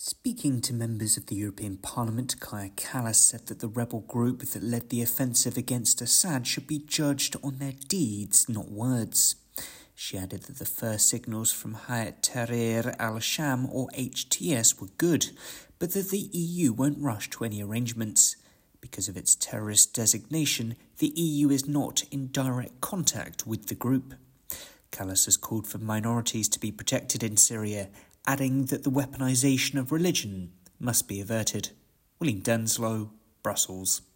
Speaking to members of the European Parliament, Kaja Kallas said that the rebel group that led the offensive against Assad should be judged on their deeds, not words. She added that the first signals from Hayat Tahrir al-Sham, or HTS, were good, but that the EU won't rush to any arrangements. Because of its terrorist designation, the EU is not in direct contact with the group. Kallas has called for minorities to be protected in Syria, adding that the weaponisation of religion must be averted. William Denslow, Brussels.